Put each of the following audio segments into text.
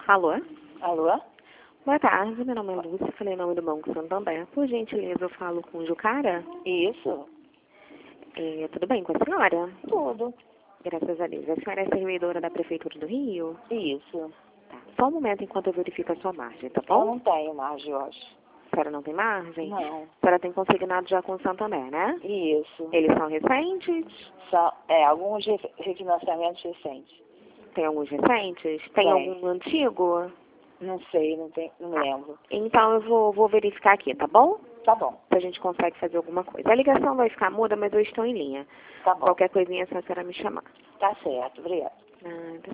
Alô? Alô? Boa tarde, meu nome é Lúcia, falei em nome do Banco Santander. Por gentileza, eu falo com o Jucara? Isso. Tudo bem com a senhora? Tudo. Graças a Deus. A senhora é servidora da Prefeitura do Rio? Isso. Tá. Só um momento enquanto eu verifico a sua margem, tá Eu bom? não tenho margem hoje. A senhora não tem margem? Não. A senhora tem consignado já com o Santander, né? Isso. Eles são recentes? São, alguns refinanciamentos recentes. Tem alguns recentes? Tem Tem. algum antigo? Não sei, não me lembro. Então eu vou verificar aqui, tá bom? Tá bom. Se a gente consegue fazer alguma coisa. A ligação vai ficar muda, mas eu estou em linha. Tá bom. Qualquer coisinha é só a senhora me chamar. Tá certo. Obrigada. Nada.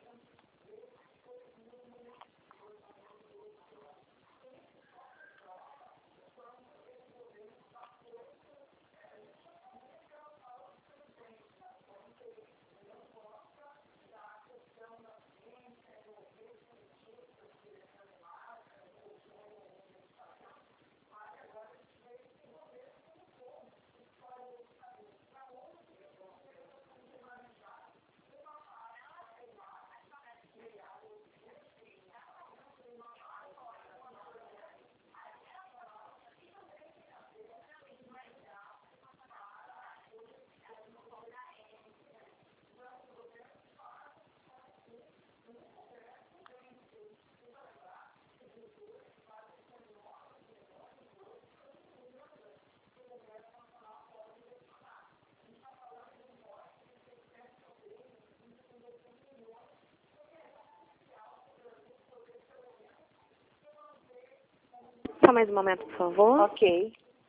Só mais um momento, por favor. Ok.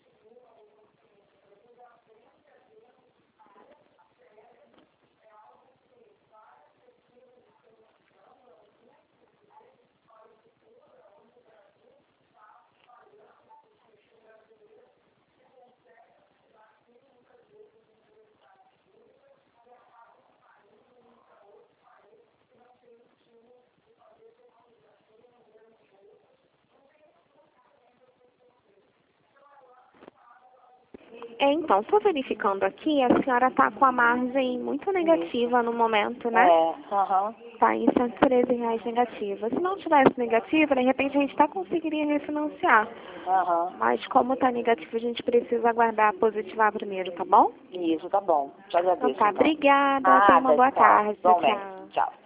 Então, só verificando aqui, a senhora está com a margem muito negativa no momento, né? Aham. Está em R$ 113 negativa. Se não tivesse negativa, de repente a gente até conseguiria refinanciar. Aham. Mas como está negativo, a gente precisa aguardar positivar primeiro, tá bom? Isso, tá bom. Te Então agradeço. tá, então. obrigada. Tenha uma boa Tchau. tarde. Igualmente. Tchau. Tchau.